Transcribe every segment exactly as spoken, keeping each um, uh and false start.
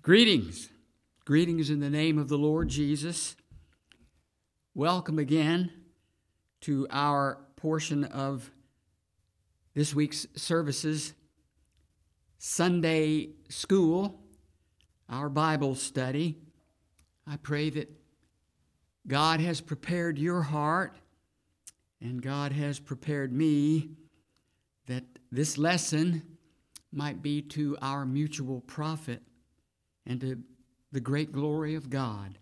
Greetings. Greetings in the name of the Lord Jesus. Welcome again to our portion of this week's services, Sunday School, our Bible study. I pray that God has prepared your heart and God has prepared me that this lesson might be to our mutual profit and to the great glory of God.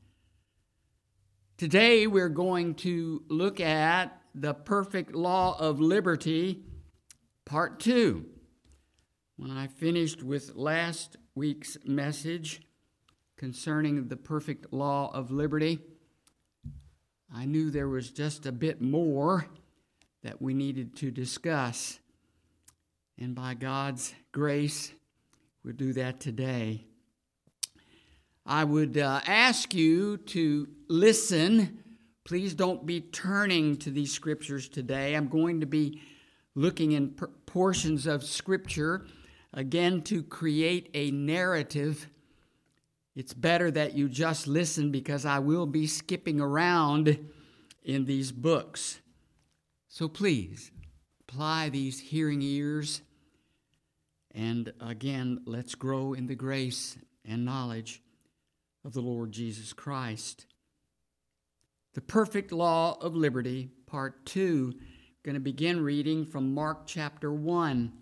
Today we're going to look at the perfect law of liberty, part two. When I finished with last week's message concerning the perfect law of liberty, I knew there was just a bit more that we needed to discuss. And by God's grace, we'll do that today. I would uh, ask you to listen. Please don't be turning to these scriptures today. I'm going to be looking in per- portions of Scripture, again, to create a narrative. It's better that you just listen because I will be skipping around in these books. So please, apply these hearing ears. And again, let's grow in the grace and knowledge of the Lord Jesus Christ. The perfect law of liberty, part two. I'm going to begin reading from Mark chapter one.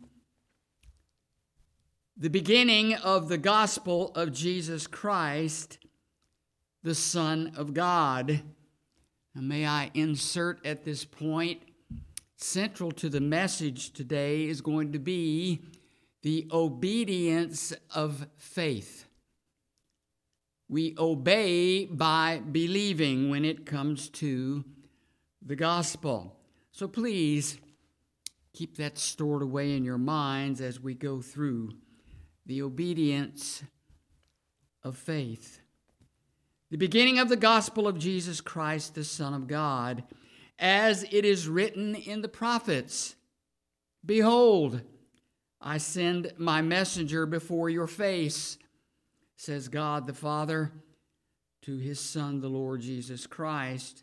The beginning of the gospel of Jesus Christ, the Son of God. Now may I insert at this point, central to the message today is going to be the obedience of faith. We obey by believing when it comes to the gospel. So please keep that stored away in your minds as we go through the obedience of faith. The beginning of the gospel of Jesus Christ, the Son of God, as it is written in the prophets. Behold, I send my messenger before your face, says God the Father to his Son, the Lord Jesus Christ,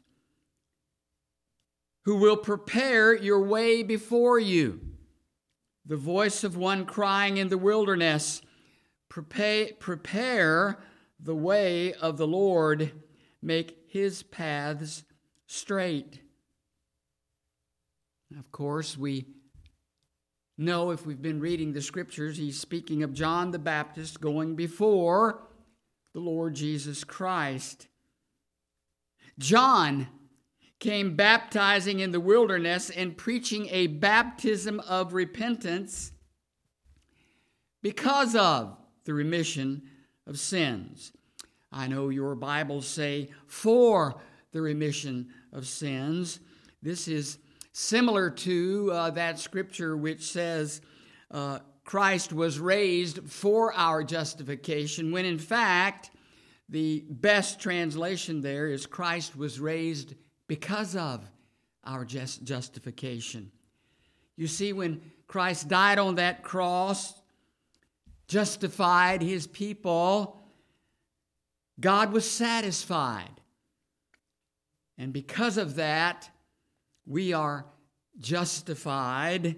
who will prepare your way before you. The voice of one crying in the wilderness, prepare, prepare the way of the Lord, make his paths straight. Of course, we know if we've been reading the scriptures, he's speaking of John the Baptist going before the Lord Jesus Christ. John came baptizing in the wilderness and preaching a baptism of repentance because of the remission of sins. I know your Bibles say for the remission of sins. This is similar to uh, that scripture which says uh, Christ was raised for our justification, when in fact the best translation there is Christ was raised because of our just justification. You see, when Christ died on that cross, justified his people, God was satisfied. And because of that, we are justified.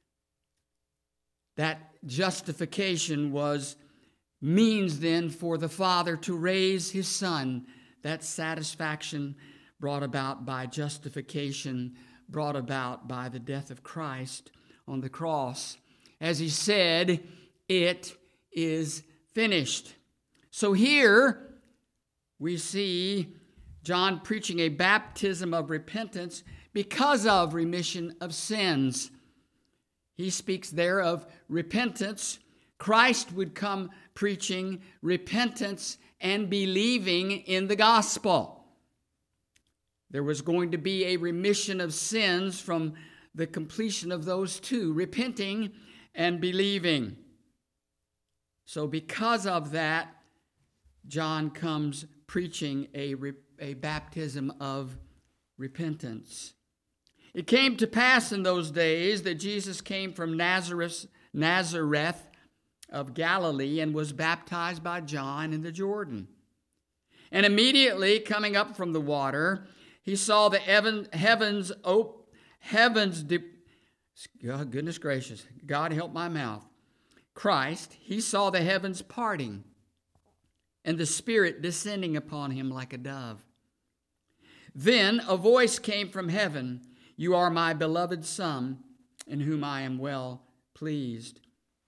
That justification was means then for the Father to raise his Son. That satisfaction brought about by justification, brought about by the death of Christ on the cross. As he said, it is finished. So here we see John preaching a baptism of repentance because of remission of sins. He speaks there of repentance. Christ would come preaching repentance and believing in the gospel. There was going to be a remission of sins from the completion of those two, repenting and believing. So because of that, John comes preaching a, a baptism of repentance. It came to pass in those days that Jesus came from Nazareth, Nazareth of Galilee and was baptized by John in the Jordan. And immediately coming up from the water, he saw the heaven, heavens, op, heavens, de, God, goodness gracious, God help my mouth. Christ, he saw the heavens parting and the Spirit descending upon him like a dove. Then a voice came from heaven, "You are my beloved Son, in whom I am well pleased."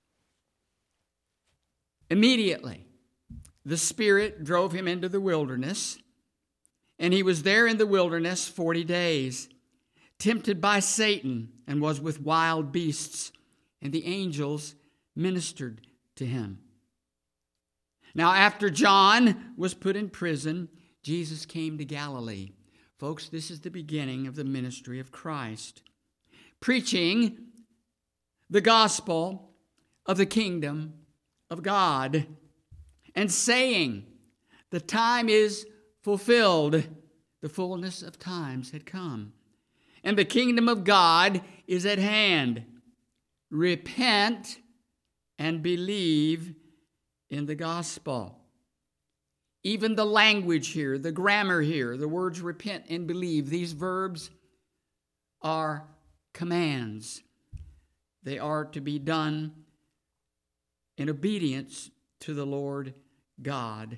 Immediately, the Spirit drove him into the wilderness, and he was there in the wilderness forty days, tempted by Satan, and was with wild beasts, and the angels ministered to him. Now, after John was put in prison, Jesus came to Galilee. Folks, this is the beginning of the ministry of Christ, preaching the gospel of the kingdom of God, and saying, the time is fulfilled. The fullness of times had come, and the kingdom of God is at hand. Repent and believe in the gospel. Even the language here, the grammar here, the words repent and believe, these verbs are commands. They are to be done in obedience to the Lord God.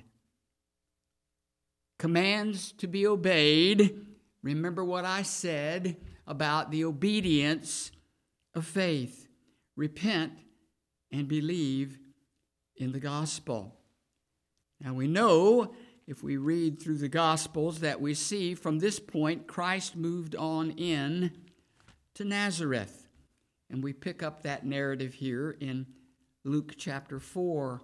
Commands to be obeyed. Remember what I said about the obedience of faith. Repent and believe in the gospel. Now we know, if we read through the Gospels, that we see from this point Christ moved on in to Nazareth. And we pick up that narrative here in Luke chapter four.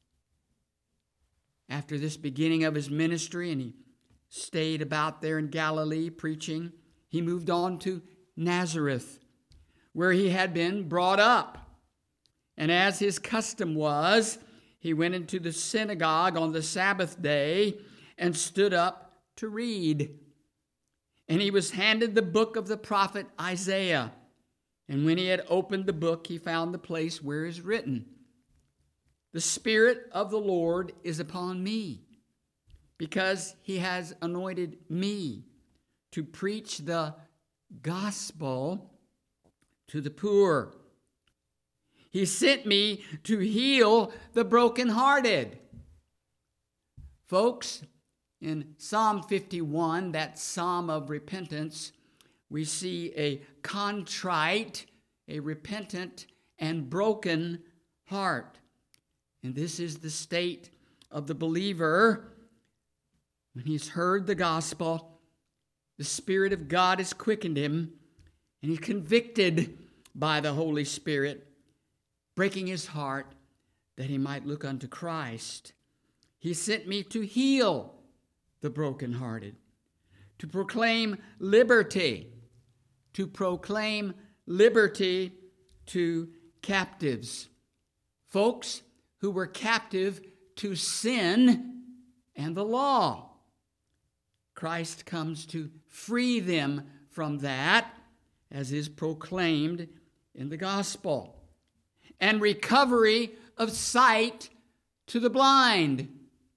After this beginning of his ministry, and he stayed about there in Galilee preaching, he moved on to Nazareth, where he had been brought up. And as his custom was, he went into the synagogue on the Sabbath day and stood up to read. And he was handed the book of the prophet Isaiah. And when he had opened the book, he found the place where it is written, "The Spirit of the Lord is upon me, because he has anointed me to preach the gospel to the poor. He sent me to heal the brokenhearted." Folks, in Psalm fifty-one, that psalm of repentance, we see a contrite, a repentant, and broken heart. And this is the state of the believer when he's heard the gospel. The Spirit of God has quickened him, and he's convicted by the Holy Spirit, breaking his heart that he might look unto Christ. He sent me to heal the brokenhearted, to proclaim liberty, to proclaim liberty to captives. Folks who were captive to sin and the law. Christ comes to free them from that, as is proclaimed in the gospel. And recovery of sight to the blind.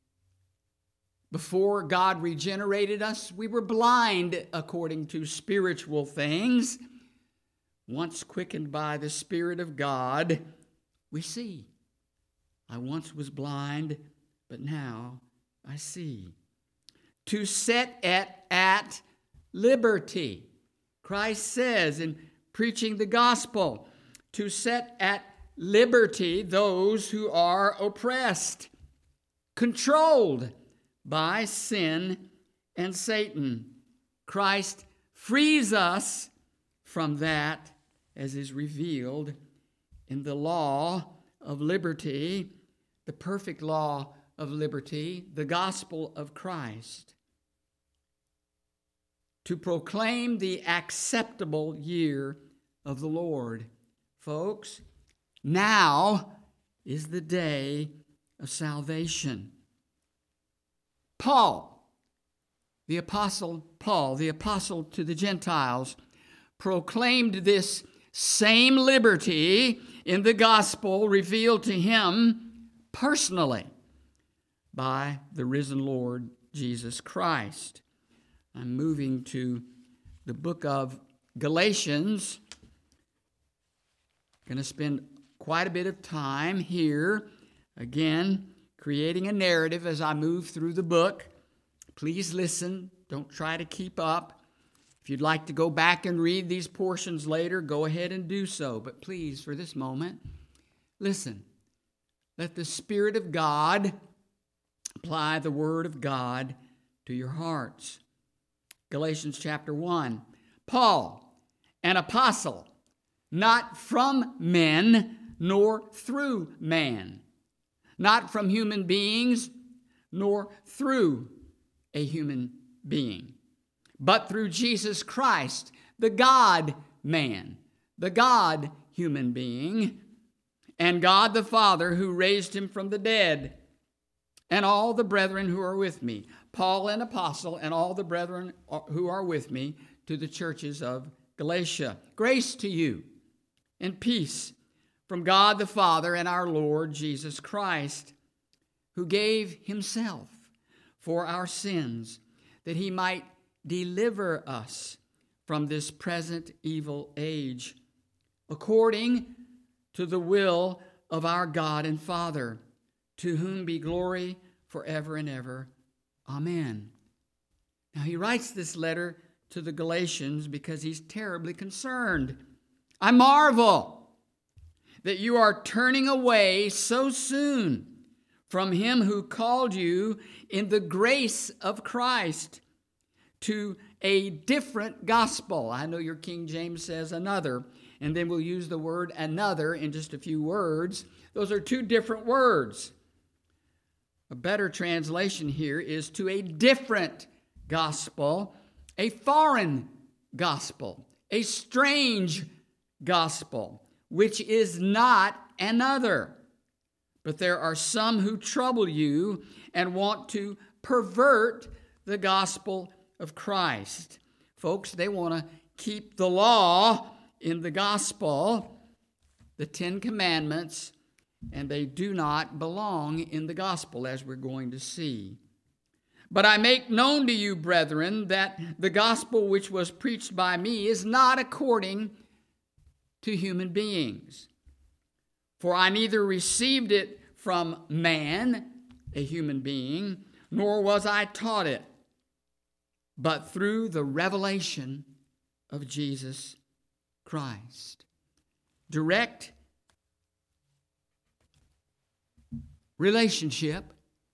Before God regenerated us, we were blind according to spiritual things. Once quickened by the Spirit of God, we see. I once was blind, but now I see. To set at, at liberty. Christ says in preaching the gospel, to set at liberty those who are oppressed, controlled by sin and Satan. Christ frees us from that, as is revealed in the law of liberty, the perfect law of liberty, the gospel of Christ. To proclaim the acceptable year of the Lord. Folks, now is the day of salvation. Paul, the apostle Paul, the apostle to the Gentiles, proclaimed this same liberty in the gospel revealed to him personally by the risen Lord Jesus Christ. I'm moving to the book of Galatians. Going to spend quite a bit of time here, again, creating a narrative as I move through the book. Please listen. Don't try to keep up. If you'd like to go back and read these portions later, go ahead and do so. But please, for this moment, listen. Let the Spirit of God apply the Word of God to your hearts. Galatians chapter one. Paul, an apostle, not from men, nor through man, not from human beings, nor through a human being, but through Jesus Christ, the God-man, the God-human being, and God the Father who raised him from the dead, and all the brethren who are with me. Paul, an apostle, and all the brethren who are with me, to the churches of Galatia. Grace to you and peace from God the Father and our Lord Jesus Christ, who gave himself for our sins, that he might deliver us from this present evil age, according to the will of our God and Father, to whom be glory forever and ever. Amen. Now he writes this letter to the Galatians because he's terribly concerned. I marvel that you are turning away so soon from him who called you in the grace of Christ to a different gospel. I know your King James says another, and then we'll use the word another in just a few words. Those are two different words. A better translation here is to a different gospel, a foreign gospel, a strange gospel, which is not another. But there are some who trouble you and want to pervert the gospel of Christ. Folks, they want to keep the law in the gospel, the Ten Commandments, and they do not belong in the gospel, as we're going to see. But I make known to you, brethren, that the gospel which was preached by me is not according to human beings. For I neither received it from man, a human being, nor was I taught it, but through the revelation of Jesus Christ. Direct relationship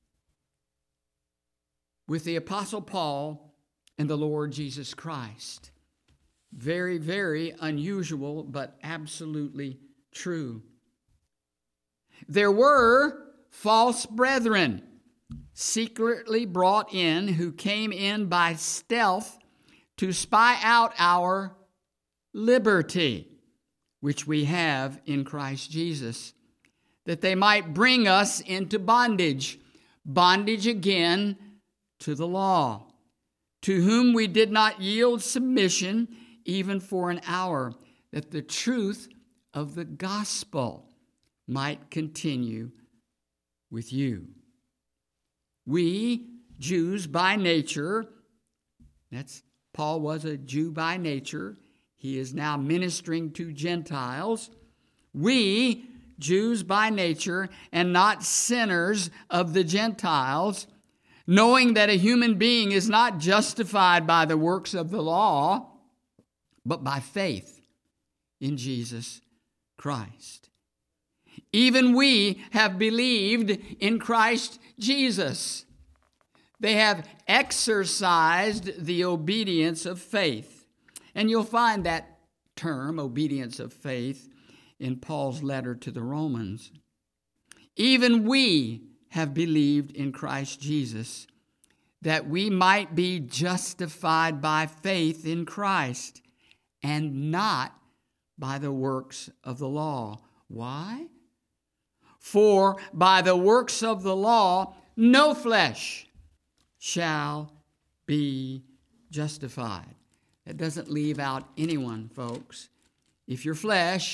with the Apostle Paul and the Lord Jesus Christ. Very, very unusual, but absolutely true. There were false brethren secretly brought in who came in by stealth to spy out our liberty, which we have in Christ Jesus, that they might bring us into bondage, bondage again to the law, to whom we did not yield submission even for an hour, that the truth of the gospel might continue with you. We, Jews by nature, that's Paul was a Jew by nature. He is now ministering to Gentiles. We, Jews by nature, and not sinners of the Gentiles, knowing that a human being is not justified by the works of the law, but by faith in Jesus Christ. Even we have believed in Christ Jesus. They have exercised the obedience of faith. And you'll find that term, obedience of faith, in Paul's letter to the Romans. Even we have believed in Christ Jesus, that we might be justified by faith in Christ, and not by the works of the law. Why? For by the works of the law, no flesh shall be justified. That doesn't leave out anyone, folks. If your flesh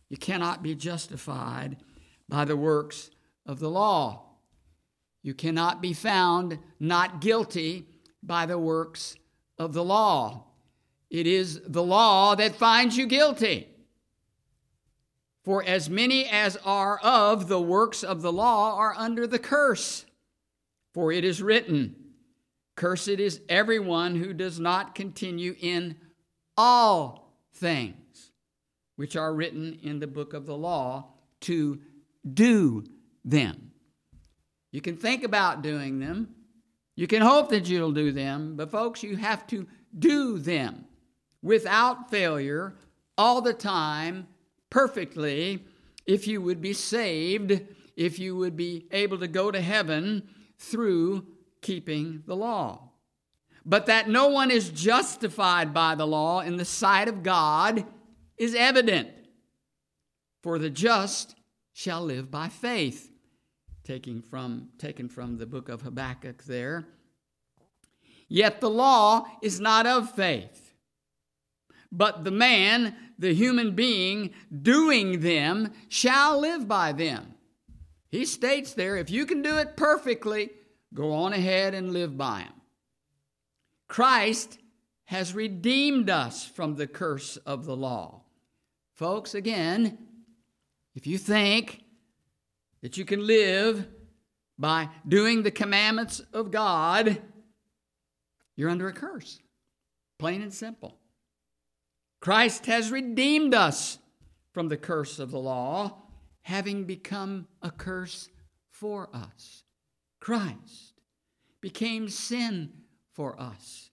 You cannot be justified by the works of the law. You cannot be found not guilty by the works of the law. It is the law that finds you guilty. For as many as are of the works of the law are under the curse. For it is written, cursed is everyone who does not continue in all things which are written in the book of the law to do them. You can think about doing them. You can hope that you'll do them. But folks, you have to do them without failure all the time, perfectly, if you would be saved, if you would be able to go to heaven through keeping the law. But that no one is justified by the law in the sight of God is evident. For the just shall live by faith. Taking from, taken from the book of Habakkuk there. Yet the law is not of faith, but the man, the human being, doing them shall live by them. He states there, if you can do it perfectly, go on ahead and live by them. Christ has redeemed us from the curse of the law. Folks, again, if you think that you can live by doing the commandments of God, you're under a curse. Plain and simple. Christ has redeemed us from the curse of the law, having become a curse for us. Christ became sin for us.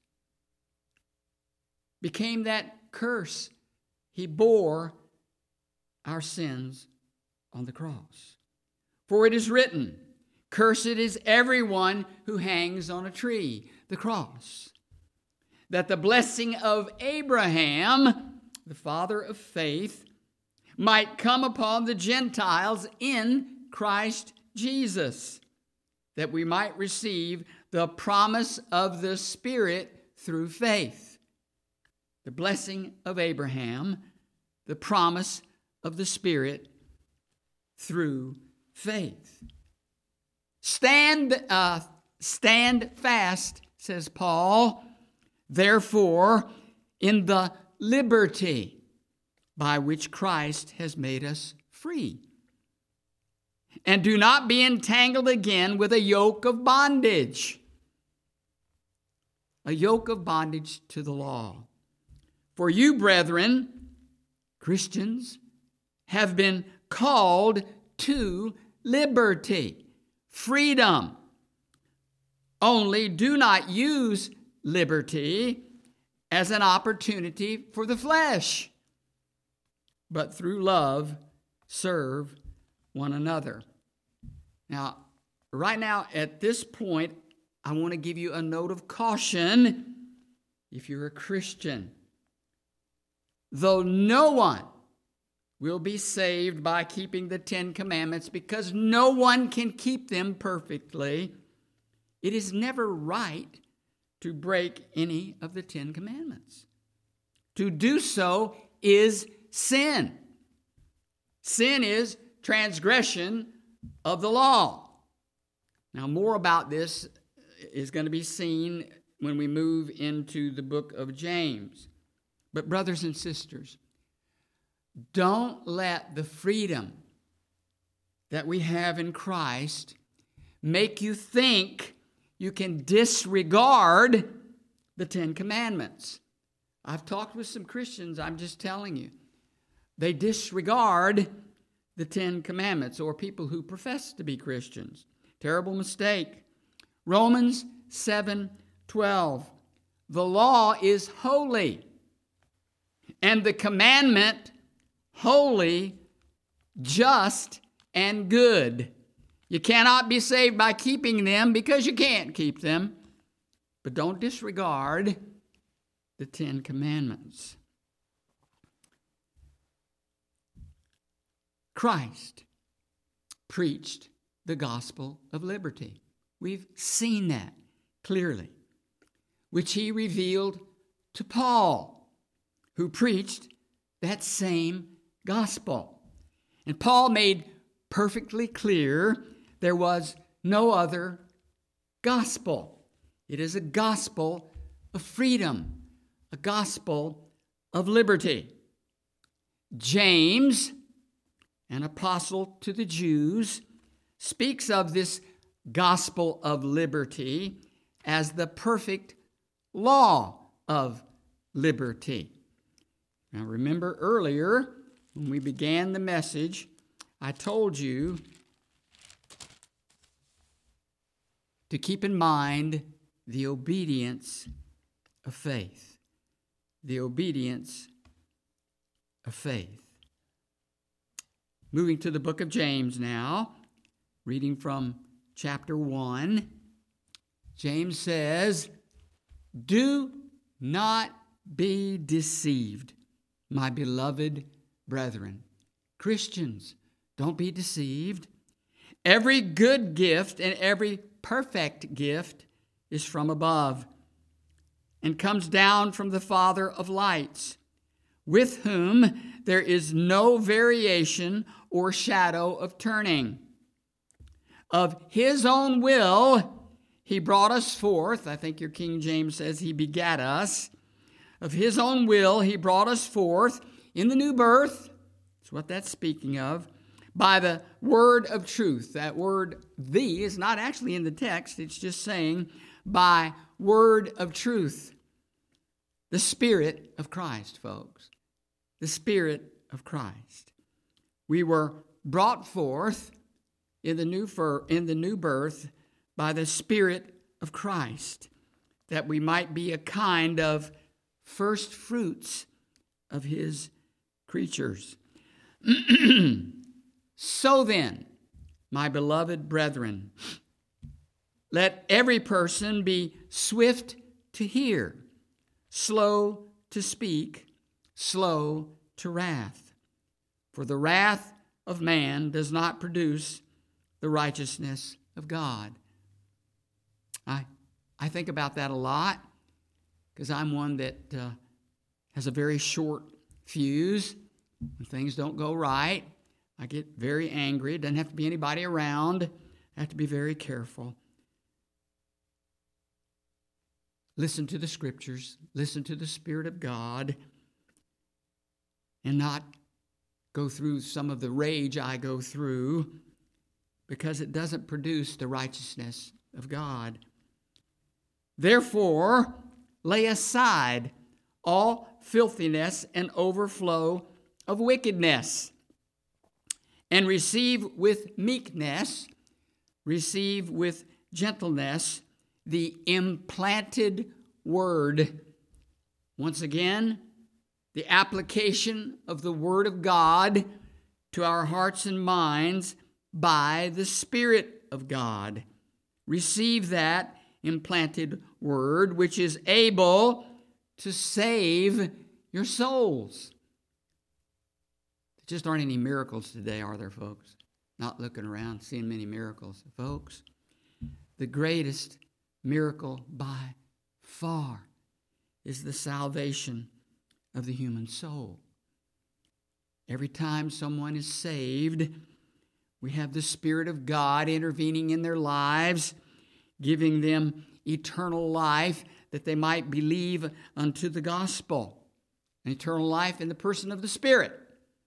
Became that curse. He bore our sins on the cross. For it is written, cursed is everyone who hangs on a tree, the cross, that the blessing of Abraham, the father of faith, might come upon the Gentiles in Christ Jesus, that we might receive the promise of the Spirit through faith. The blessing of Abraham, the promise of the Spirit through faith. Stand, uh, stand fast, says Paul, therefore, in the liberty by which Christ has made us free. And do not be entangled again with a yoke of bondage. A yoke of bondage to the law. For you, brethren, Christians, have been called to liberty, freedom. Only do not use liberty as an opportunity for the flesh, but through love serve one another. Now, right now at this point, I want to give you a note of caution if you're a Christian. Though no one will be saved by keeping the Ten Commandments, because no one can keep them perfectly, it is never right to break any of the Ten Commandments. To do so is sin. Sin is transgression of the law. Now, more about this is going to be seen when we move into the book of James. But brothers and sisters, don't let the freedom that we have in Christ make you think you can disregard the Ten Commandments. I've talked with some Christians, I'm just telling you. They disregard the Ten Commandments, or people who profess to be Christians. Terrible mistake. Romans seven twelve. The law is holy, and the commandment holy, just, and good. You cannot be saved by keeping them because you can't keep them. But don't disregard the Ten Commandments. Christ preached the gospel of liberty. We've seen that clearly, which he revealed to Paul, who preached that same gospel. And Paul made perfectly clear there was no other gospel. It is a gospel of freedom, a gospel of liberty. James, an apostle to the Jews, speaks of this gospel of liberty as the perfect law of liberty. Now remember earlier when we began the message, I told you to keep in mind the obedience of faith. The obedience of faith. Moving to the book of James now, reading from chapter one, James says, "Do not be deceived, my beloved brethren." Christians, don't be deceived. Every good gift and every perfect gift is from above and comes down from the Father of lights, with whom there is no variation or shadow of turning. Of his own will, he brought us forth. I think your King James says he begat us. Of his own will, he brought us forth in the new birth. That's what that's speaking of. By the word of truth. That word "the" is not actually in the text. It's just saying by word of truth. The Spirit of Christ, folks. The Spirit of Christ. We were brought forth in the new fir- in the new birth by the Spirit of Christ, that we might be a kind of first fruits of his creatures. So then, my beloved brethren, let every person be swift to hear, slow to speak, slow to wrath. For the wrath of man does not produce the righteousness of God. I, I think about that a lot because I'm one that uh, has a very short fuse. When things don't go right, I get very angry. It doesn't have to be anybody around. I have to be very careful. Listen to the Scriptures. Listen to the Spirit of God. And not go through some of the rage I go through, because it doesn't produce the righteousness of God. Therefore, lay aside all filthiness and overflow of wickedness, and receive with meekness, receive with gentleness, the implanted word. Once again, the application of the Word of God to our hearts and minds by the Spirit of God. Receive that implanted word, which is able to save your souls. There just aren't any miracles today, are there, folks? Not looking around, seeing many miracles. Folks, the greatest miracle by far is the salvation of the human soul. Every time someone is saved, we have the Spirit of God intervening in their lives, giving them eternal life that they might believe unto the gospel. An eternal life in the person of the Spirit.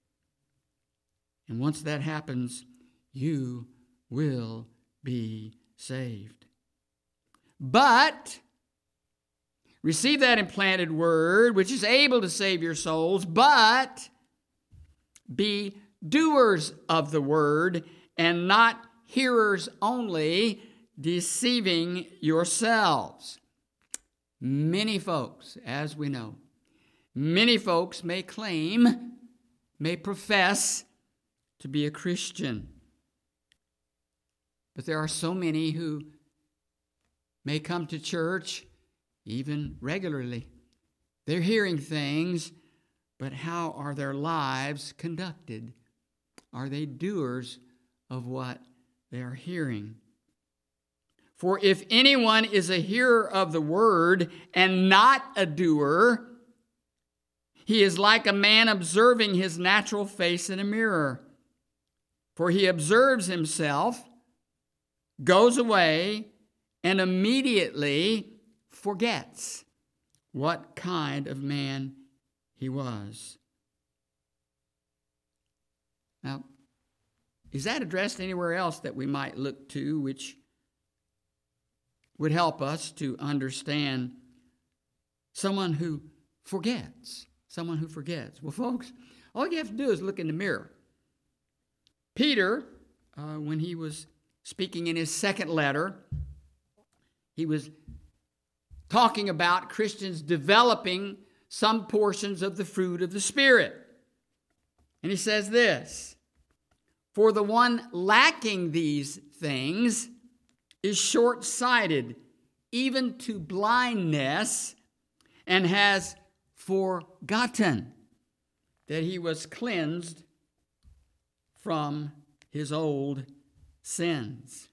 And once that happens, you will be saved. But receive that implanted word, which is able to save your souls, but be doers of the word and not hearers only, deceiving yourselves. Many folks, as we know, many folks may claim, may profess to be a Christian. But there are so many who may come to church even regularly. They're hearing things, but how are their lives conducted? Are they doers of what they are hearing? For if anyone is a hearer of the word and not a doer, he is like a man observing his natural face in a mirror. For he observes himself, goes away, and immediately forgets what kind of man he was. Now, is that addressed anywhere else that we might look to, which would help us to understand someone who forgets? Someone who forgets. Well, folks, all you have to do is look in the mirror. Peter, uh, when he was speaking in his second letter, he was talking about Christians developing some portions of the fruit of the Spirit. And he says this, "For the one lacking these things is short-sighted, even to blindness, and has forgotten that he was cleansed from his old sins.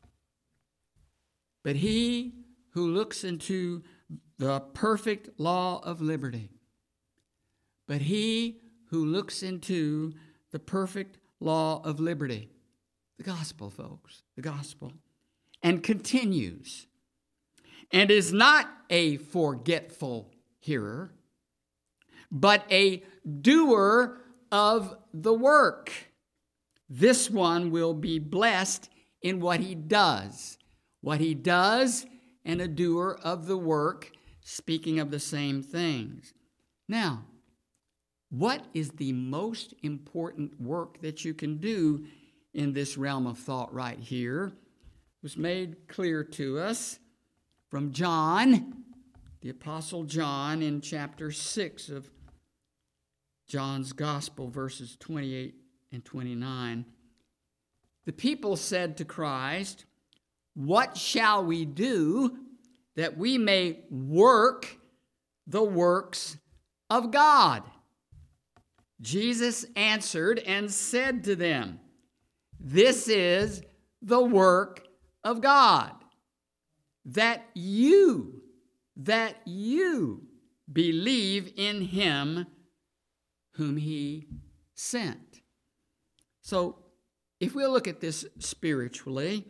But he who looks into the perfect law of liberty, but he who looks into the perfect law of liberty," the gospel, folks, the gospel, "and continues, and is not a forgetful hearer, but a doer of the work, this one will be blessed in what he does." What he does, and a doer of the work, speaking of the same things. Now, what is the most important work that you can do in this realm of thought right here? It was made clear to us from John, the Apostle John, in chapter six of John's Gospel, verses twenty-eight and twenty-nine. The people said to Christ, "What shall we do that we may work the works of God?" Jesus answered and said to them, "This is the work of God, that you, that you believe in him whom he sent." So, if we'll look at this spiritually,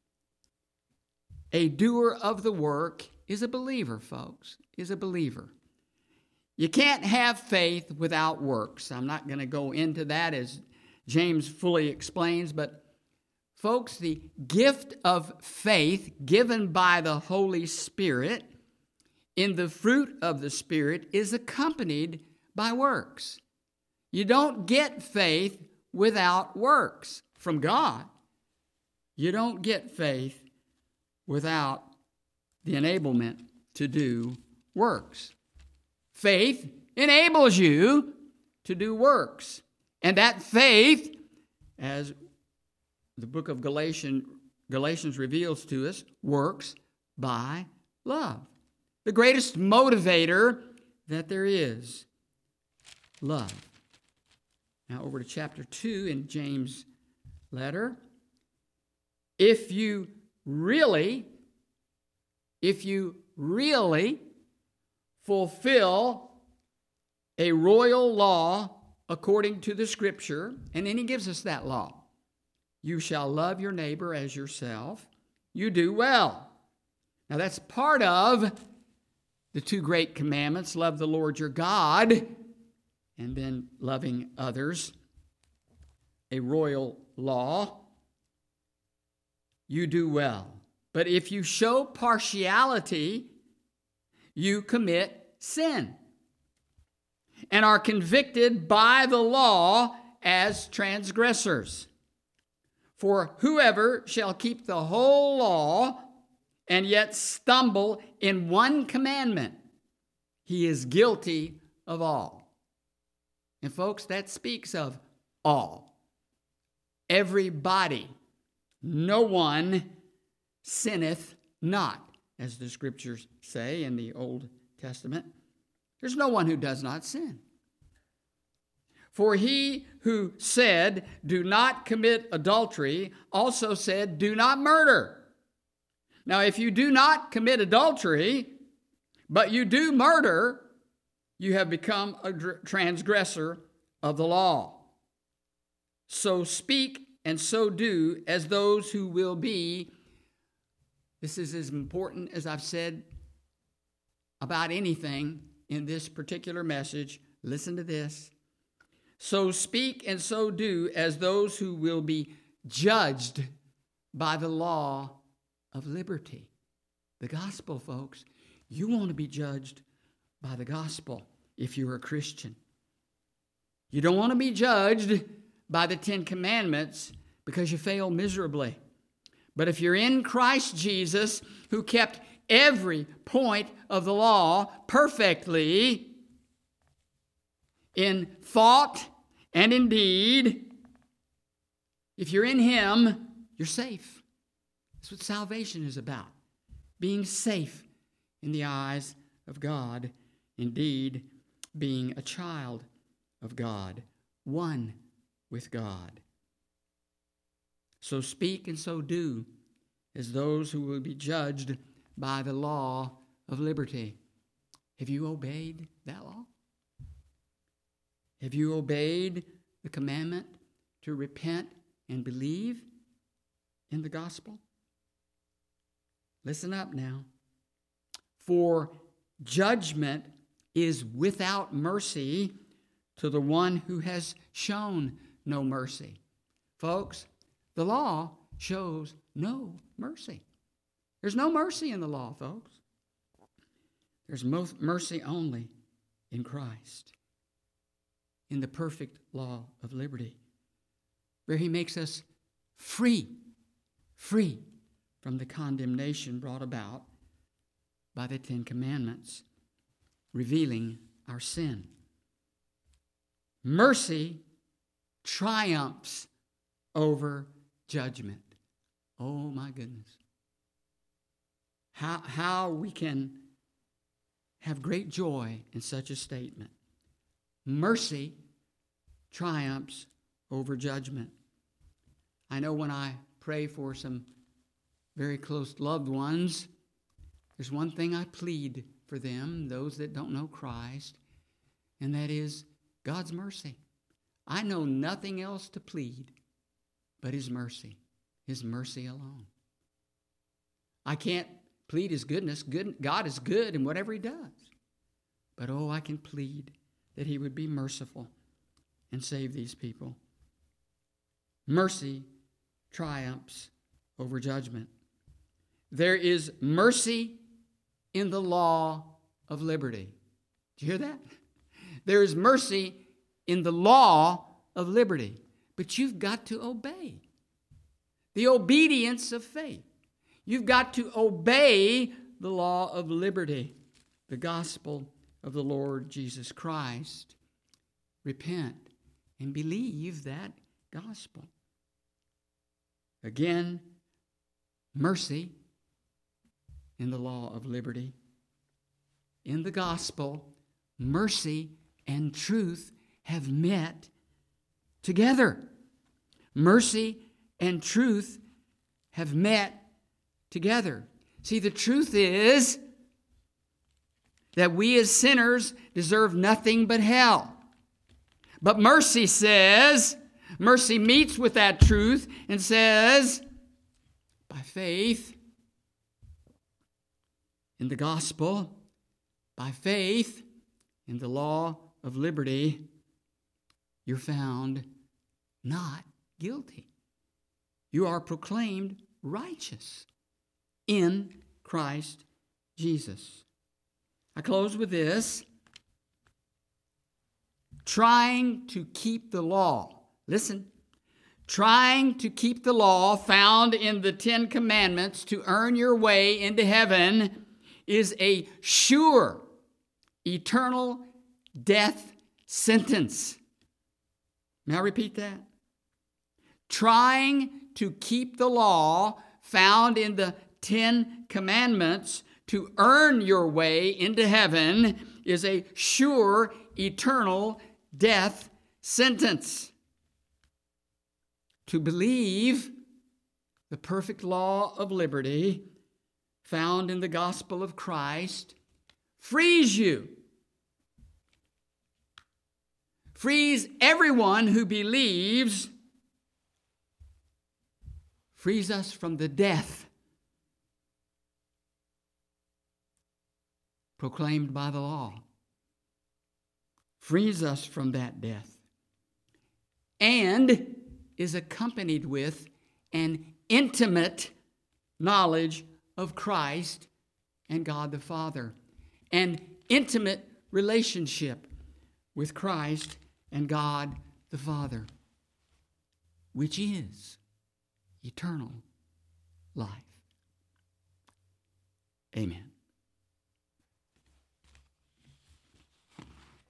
a doer of the work is a believer, folks, is a believer. You can't have faith without works. I'm not going to go into that as James fully explains, but folks, the gift of faith given by the Holy Spirit in the fruit of the Spirit is accompanied by works. You don't get faith without works from God. You don't get faith without the enablement to do works. Faith enables you to do works. And that faith, as the book of Galatians, Galatians reveals to us, works by love. The greatest motivator that there is, love. Now over to chapter two in James' letter. If you really, if you really fulfill a royal law according to the Scripture, and then he gives us that law. You shall love your neighbor as yourself. You do well. Now that's part of the two great commandments, love the Lord your God, and then loving others, a royal law. You do well. But if you show partiality, you commit sin and are convicted by the law as transgressors. For whoever shall keep the whole law and yet stumble in one commandment, he is guilty of all. And folks, that speaks of all. Everybody. No one sinneth not, as the Scriptures say in the Old Testament. There's no one who does not sin. For he who said, "Do not commit adultery," also said, "Do not murder." Now, if you do not commit adultery, but you do murder, you have become a transgressor of the law. So speak and so do as those who will be. This is as important as I've said about anything in this particular message. Listen to this. So speak and so do as those who will be judged by the law of liberty. The gospel, folks. You want to be judged by the gospel if you're a Christian. You don't want to be judged by the Ten Commandments because you fail miserably. But if you're in Christ Jesus, who kept every point of the law perfectly in thought and in deed, if you're in Him, you're safe. That's what salvation is about. Being safe in the eyes of God. Indeed, being a child of God. One with God. So speak and so do as those who will be judged by the law of liberty. Have you obeyed that law? Have you obeyed the commandment to repent and believe in the gospel? Listen up now. For judgment is without mercy to the one who has shown no mercy. Folks, the law shows no mercy. There's no mercy in the law, folks. There's mercy only in Christ, in the perfect law of liberty, where He makes us free, free from the condemnation brought about by the Ten Commandments, revealing our sin. Mercy triumphs over judgment. Oh my goodness. How, how we can have great joy in such a statement. Mercy triumphs over judgment. I know when I pray for some very close loved ones, there's one thing I plead for them, those that don't know Christ, and that is God's mercy. I know nothing else to plead but His mercy, His mercy alone. I can't plead His goodness. Good, God is good in whatever He does. But oh, I can plead that He would be merciful and save these people. Mercy triumphs over judgment. There is mercy in the law of liberty. Did you hear that? There is mercy in the law of liberty. But you've got to obey. The obedience of faith. You've got to obey the law of liberty, the gospel of the Lord Jesus Christ. Repent and believe that gospel. Again, mercy in the law of liberty. In the gospel, mercy and truth have met together. Mercy and truth have met together. See, the truth is that we as sinners deserve nothing but hell. But mercy says, mercy meets with that truth and says, by faith in the gospel, by faith in the law of liberty, you're found not guilty. You are proclaimed righteous in Christ Jesus. I close with this. Trying to keep the law. Listen. Trying to keep the law found in the Ten Commandments to earn your way into heaven is a sure eternal death sentence. May I repeat that? Trying to keep the law found in the Ten Commandments to earn your way into heaven is a sure eternal death sentence. To believe the perfect law of liberty found in the gospel of Christ frees you. Frees everyone who believes frees us from the death proclaimed by the law, frees us from that death, and is accompanied with an intimate knowledge of Christ and God the Father, an intimate relationship with Christ and God the Father, which is eternal life. Amen.